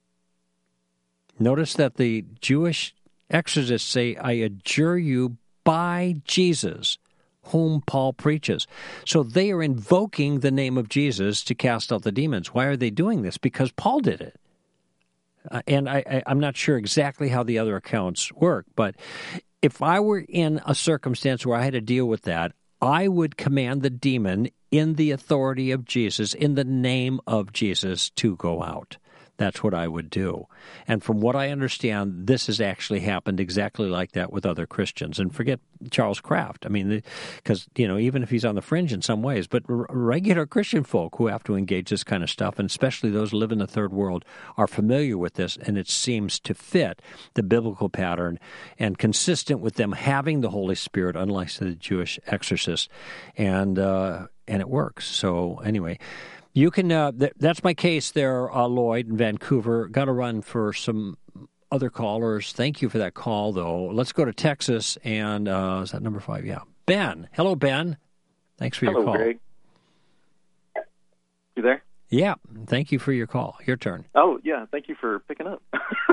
notice that the Jewish exorcists say, "I adjure you by Jesus, whom Paul preaches." So they are invoking the name of Jesus to cast out the demons. Why are they doing this? Because Paul did it. Uh, and I, I, I'm not sure exactly how the other accounts work, but if I were in a circumstance where I had to deal with that, I would command the demon in the authority of Jesus, in the name of Jesus, to go out. That's what I would do. And from what I understand, this has actually happened exactly like that with other Christians. And forget Charles Kraft. I mean, because, you know, even if he's on the fringe in some ways, but r- regular Christian folk who have to engage this kind of stuff, and especially those who live in the third world, are familiar with this, and it seems to fit the biblical pattern and consistent with them having the Holy Spirit, unlike the Jewish exorcists. And, uh, and it works. So anyway... You can. Uh, th- that's my case there, uh, Lloyd in Vancouver. Got to run for some other callers. Thank you for that call, though. Let's go to Texas, and uh, is that number five? Yeah, Ben. Hello, Ben. Thanks for Hello, your call. Greg. You there? Yeah, thank you for your call. Your turn. Oh, yeah. Thank you for picking up.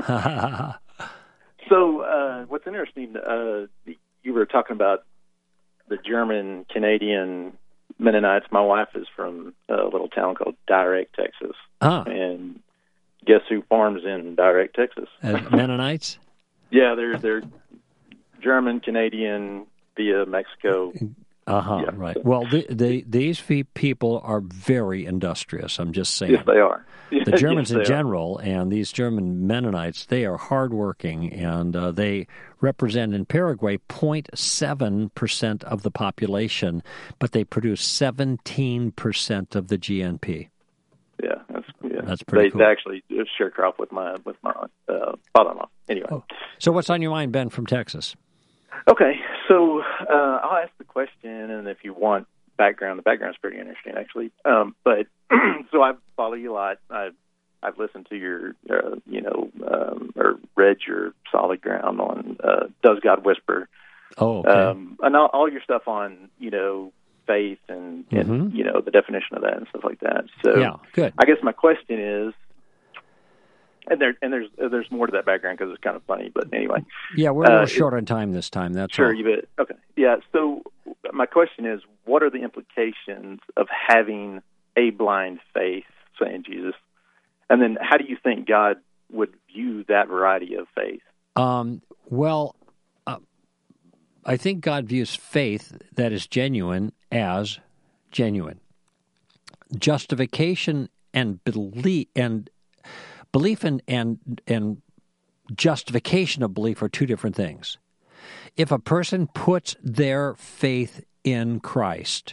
So, uh, what's interesting? Uh, you were talking about the German Canadian Mennonites. My wife is from a little town called Direct, Texas. Ah, And guess who farms in Direct, Texas? uh, Mennonites? Yeah, they're they're German Canadian via Mexico. Uh-huh, Yeah. right. Well, the, the, these fe- people are very industrious, I'm just saying. Yes, they are. The Germans Yes, in they are. general and these German Mennonites, they are hardworking, and uh, they represent in Paraguay zero point seven percent of the population, but they produce seventeen percent of the G N P. Yeah, that's, yeah. That's pretty they, cool. They actually sharecrop with my with my uh, father-in-law. Anyway. Oh. So what's on your mind, Ben, from Texas? Okay, so uh, I'll ask the question, and if you want background, the background's pretty interesting, actually. Um, but so I follow you a lot. I've, I've listened to your, uh, you know, um, or read your Solid Ground on uh, Does God Whisper? Oh, okay. Um, and all, all your stuff on, you know, faith and, and Mm-hmm. you know, the definition of that and stuff like that. So Yeah, good. I guess my question is, and there and there's there's more to that background because it's kind of funny, but anyway. Yeah, we're a little uh, short on time this time. That's Sure, all. you bet. Okay. Yeah, so my question is, what are the implications of having a blind faith, saying Jesus? And then how do you think God would view that variety of faith? Um, well, uh, I think God views faith that is genuine as genuine. Justification and belief and belief and, and and justification of belief are two different things. If a person puts their faith in Christ,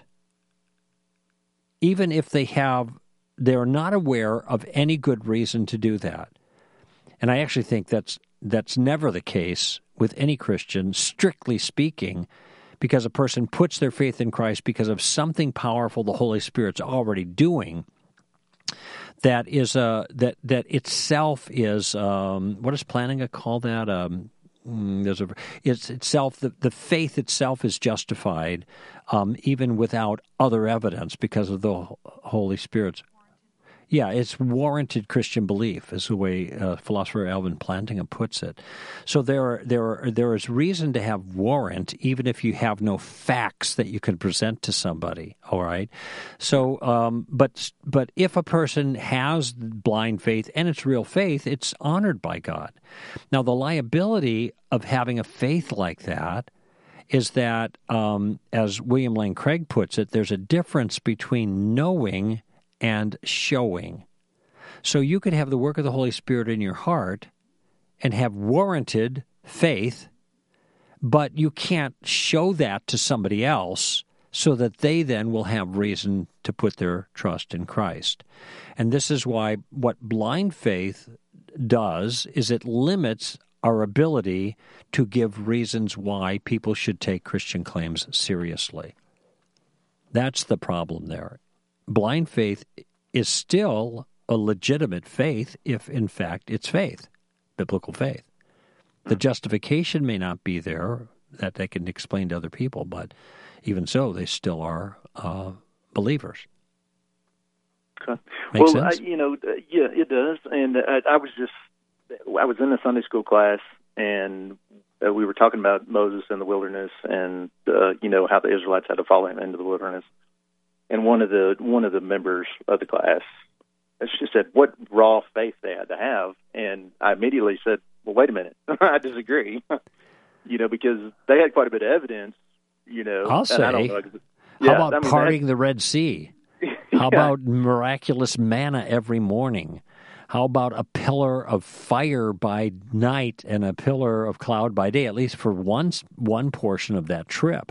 even if they have, they're not aware of any good reason to do that. And I actually think that's that's never the case with any Christian, strictly speaking, because a person puts their faith in Christ because of something powerful the Holy Spirit's already doing. That is a that that itself is um, what does Plantinga call that? Um, there's a it's itself the, the faith itself is justified um, even without other evidence because of the Holy Spirit's. Yeah, it's warranted Christian belief, is the way uh, philosopher Alvin Plantinga puts it. So there, are, there, are, there is reason to have warrant, even if you have no facts that you can present to somebody. All right. So, um, but but if a person has blind faith and it's real faith, it's honored by God. Now, the liability of having a faith like that is that, um, as William Lane Craig puts it, there's a difference between knowing and showing. So you could have the work of the Holy Spirit in your heart and have warranted faith, but you can't show that to somebody else so that they then will have reason to put their trust in Christ. And this is why what blind faith does is it limits our ability to give reasons why people should take Christian claims seriously. That's the problem there. Blind faith is still a legitimate faith if, in fact, it's faith, biblical faith. The justification may not be there that they can explain to other people, but even so, they still are uh, believers. Okay. Make well, sense? I, you know, uh, yeah, it does. And I, I was just, I was in a Sunday school class, and uh, we were talking about Moses in the wilderness, and uh, you know how the Israelites had to follow him into the wilderness. And one of the one of the members of the class, she said, "What raw faith they had to have," and I immediately said, "Well, wait a minute, I disagree." You know, because they had quite a bit of evidence. You know, I'll say. I don't know, How yeah, about I mean, parting had, the Red Sea? yeah. How about miraculous manna every morning? How about a pillar of fire by night and a pillar of cloud by day, at least for one one portion of that trip?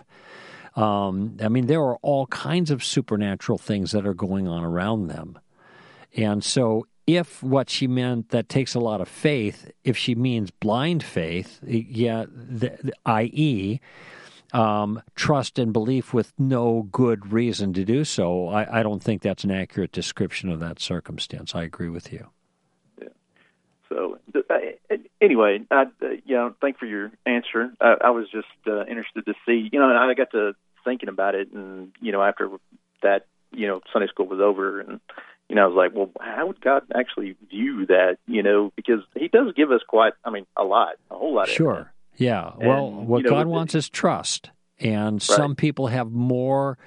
Um, I mean, there are all kinds of supernatural things that are going on around them. And so if what she meant, that takes a lot of faith, if she means blind faith, yeah, the, the, that is, um, trust and belief with no good reason to do so, I, I don't think that's an accurate description of that circumstance. I agree with you. Yeah. So uh, anyway, I, uh, you know, thank for your answer. I, I was just uh, interested to see, you know, and I got to thinking about it, and you know, after that, you know, Sunday school was over, and you know, I was like, well, how would God actually view that? You know, because He does give us quite, I mean, a lot, a whole lot. Of Sure, evidence. yeah. And, well, what you know, God wants is trust, and right. Some people have more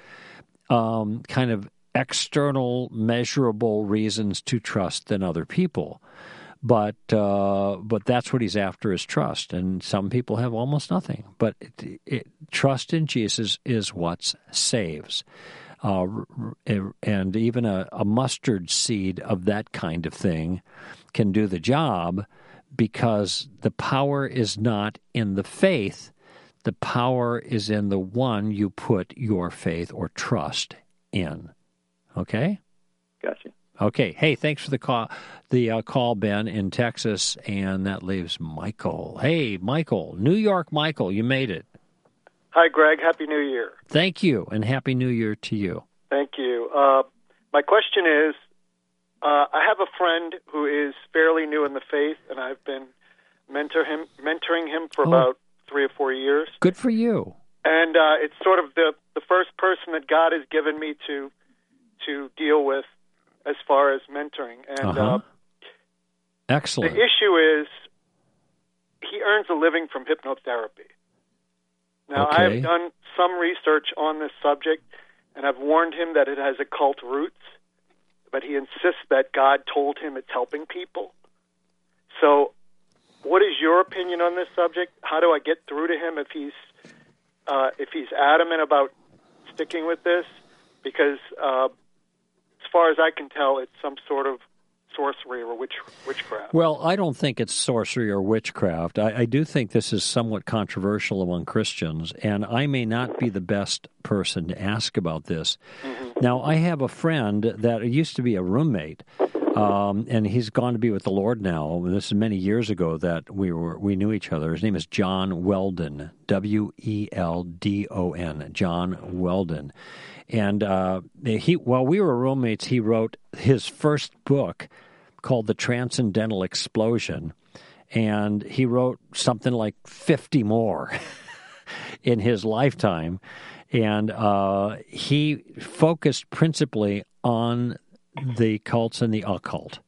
um, kind of external, measurable reasons to trust than other people. But uh, but that's what He's after is trust, and some people have almost nothing. But it, it, trust in Jesus is what saves, uh, and even a, a mustard seed of that kind of thing can do the job, because the power is not in the faith. The power is in the one you put your faith or trust in. Okay? Gotcha. Okay. Hey, thanks for the call, the uh, call, Ben, in Texas, and that leaves Michael. Hey, Michael, New York, Michael, you made it. Hi, Greg. Happy New Year. Thank you, and Happy New Year to you. Thank you. Uh, my question is, uh, I have a friend who is fairly new in the faith, and I've been mentor him, mentoring him for Oh. about three or four years. Good for you. And uh, it's sort of the, the first person that God has given me to to deal with as far as mentoring. And Uh-huh. uh, Excellent. the issue is he earns a living from hypnotherapy. Now, I Okay. have done some research on this subject, and I've warned him that it has occult roots, but he insists that God told him it's helping people. So what is your opinion on this subject? How do I get through to him if he's uh, if he's adamant about sticking with this? Because uh, as far as I can tell, it's some sort of sorcery or witch, witchcraft. Well, I don't think it's sorcery or witchcraft. I, I do think this is somewhat controversial among Christians, and I may not be the best person to ask about this. Mm-hmm. Now, I have a friend that used to be a roommate, um, and he's gone to be with the Lord now. This is many years ago that we were we knew each other. His name is John Weldon, W E L D O N, John Weldon. And uh, he, while we were roommates, he wrote his first book called The Transcendental Explosion, and he wrote something like fifty more in his lifetime. And uh, he focused principally on the cults and the occult.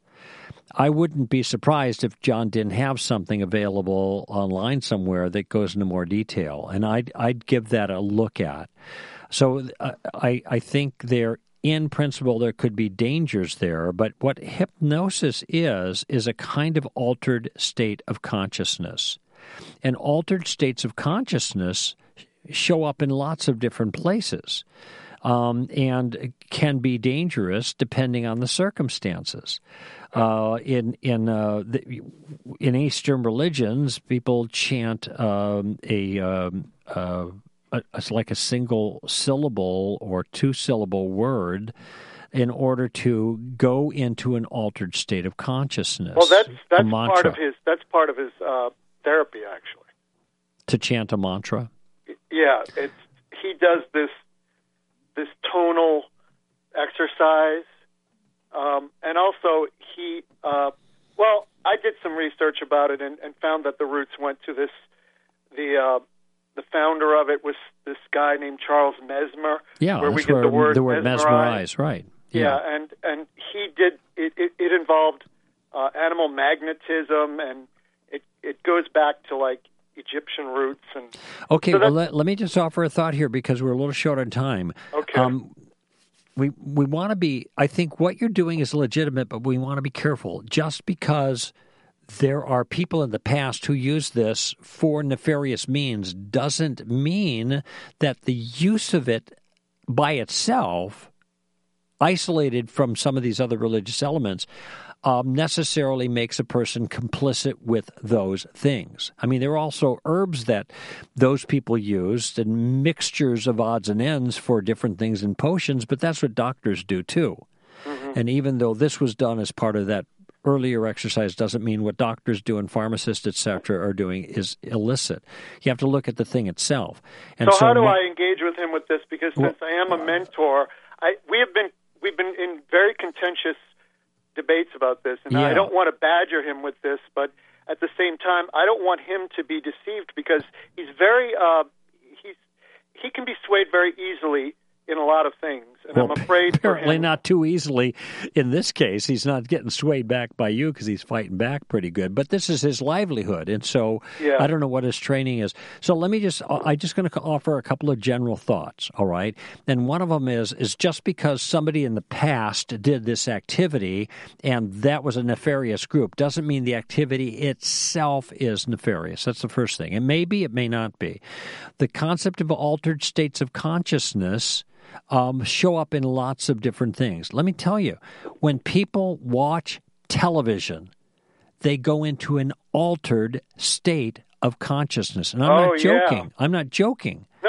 I wouldn't be surprised if John didn't have something available online somewhere that goes into more detail, and I'd, I'd give that a look at. So uh, I, I think there, in principle, there could be dangers there, but what hypnosis is, is a kind of altered state of consciousness. And altered states of consciousness show up in lots of different places. Um, and can be dangerous depending on the circumstances. Uh, in in uh, the, in Eastern religions, people chant um, a, um, uh, a it's like a single syllable or two syllable word in order to go into an altered state of consciousness. Well, that's that's a mantra. part of his that's part of his uh, therapy, actually. To chant a mantra. Yeah, it's he does this. this tonal exercise, um, and also he, uh, well, I did some research about it and, and found that the roots went to this, the uh, the founder of it was this guy named Charles Mesmer, Yeah, where we that's get where the word, the word mesmerize. mesmerize, right. Yeah, Yeah. and, and he did, it, it, it involved uh, animal magnetism, and it, it goes back to like Egyptian roots. And Okay, so well, let, let me just offer a thought here because we're a little short on time. Okay. Um, we we want to be, I think what you're doing is legitimate, but we want to be careful. Just because there are people in the past who use this for nefarious means doesn't mean that the use of it by itself, isolated from some of these other religious elements, Um, necessarily makes a person complicit with those things. I mean, there are also herbs that those people used and mixtures of odds and ends for different things in potions, but that's what doctors do too. Mm-hmm. And even though this was done as part of that earlier exercise doesn't mean what doctors do and pharmacists, et cetera, are doing is illicit. You have to look at the thing itself. And so, so how do ma- I engage with him with this? Because Well, since I am a mentor, I, we have been we've been in very contentious debates about this, and Yeah. I don't want to badger him with this, but at the same time, I don't want him to be deceived because he's very uh, he's he can be swayed very easily in a lot of things, and Well, I'm afraid for apparently him. not too easily in this case. He's not getting swayed back by you because he's fighting back pretty good. But this is his livelihood, and so Yeah. I don't know what his training is. So let me just, I'm just going to offer a couple of general thoughts, all right? And one of them is, is just because somebody in the past did this activity and that was a nefarious group doesn't mean the activity itself is nefarious. That's the first thing. It may be, it may not be. The concept of altered states of consciousness Um, show up in lots of different things. Let me tell you, when people watch television, they go into an altered state of consciousness. And I'm Oh, not yeah. joking. I'm not joking. No, no, no, no.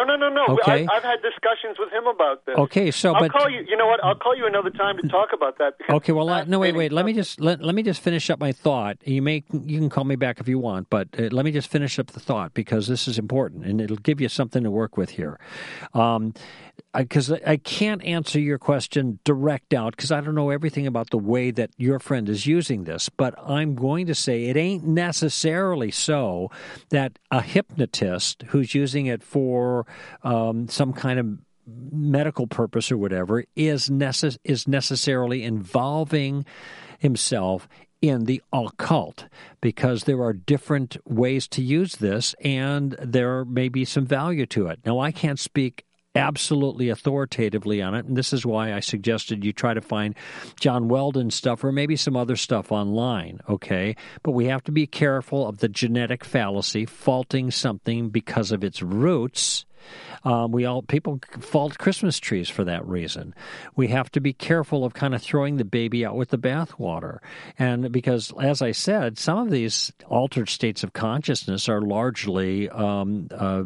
no. Okay. I, I've had discussions with him about this. Okay, so I'll but call you. You know what? I'll call you another time to talk about that. Because okay, well, uh, no, wait, wait. Let me stuff. just let, let me just finish up my thought. You may you can call me back if you want, but uh, let me just finish up the thought because this is important and it'll give you something to work with here. Um, because I, I can't answer your question direct out because I don't know everything about the way that your friend is using this, but I'm going to say it ain't necessarily so that a hypnotist who's using it for um, some kind of medical purpose or whatever is necess- is necessarily involving himself in the occult, because there are different ways to use this and there may be some value to it. Now, I can't speak absolutely authoritatively on it, and this is why I suggested you try to find John Weldon stuff or maybe some other stuff online, okay? But we have to be careful of the genetic fallacy, faulting something because of its roots. Um, we all people fault Christmas trees for that reason. We have to be careful of kind of throwing the baby out with the bathwater, and because, as I said, some of these altered states of consciousness are largely um, uh,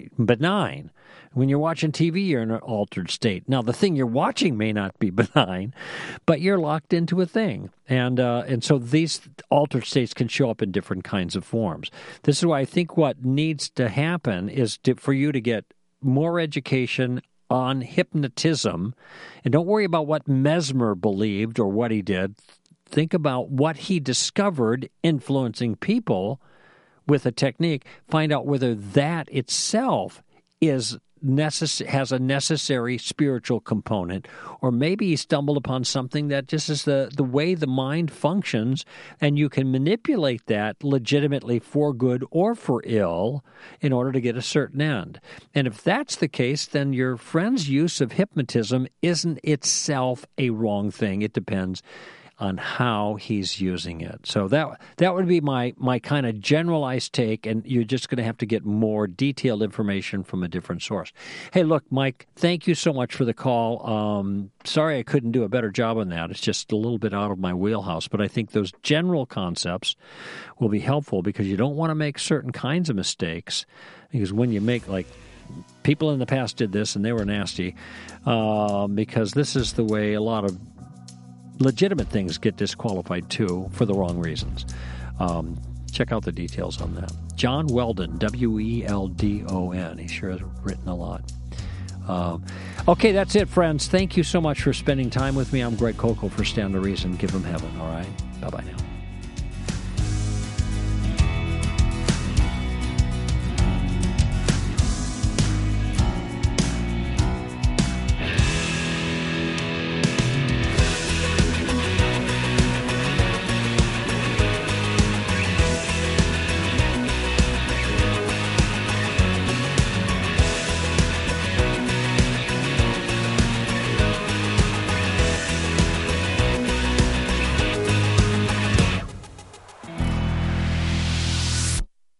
benign. When you're watching T V, you're in an altered state. Now, the thing you're watching may not be benign, but you're locked into a thing. And uh, and so these altered states can show up in different kinds of forms. This is why I think what needs to happen is to, for you to get more education on hypnotism. And don't worry about what Mesmer believed or what he did. Think about what he discovered influencing people with a technique. Find out whether that itself is necess- has a necessary spiritual component, or maybe he stumbled upon something that just is the, the way the mind functions, and you can manipulate that legitimately for good or for ill in order to get a certain end. And if that's the case, then your friend's use of hypnotism isn't itself a wrong thing. It depends on how he's using it. So that that would be my, my kind of generalized take, and you're just going to have to get more detailed information from a different source. Hey, look, Mike, thank you so much for the call. Um, sorry I couldn't do a better job on that. It's just a little bit out of my wheelhouse, but I think those general concepts will be helpful because you don't want to make certain kinds of mistakes, because when you make, like, people in the past did this and they were nasty, uh, because this is the way a lot of legitimate things get disqualified, too, for the wrong reasons. Um, check out the details on that. John Weldon, W E L D O N. He sure has written a lot. Um, okay, that's it, friends. Thank you so much for spending time with me. I'm Greg Kokel for Stand to Reason. Give them heaven, all right? Bye-bye now.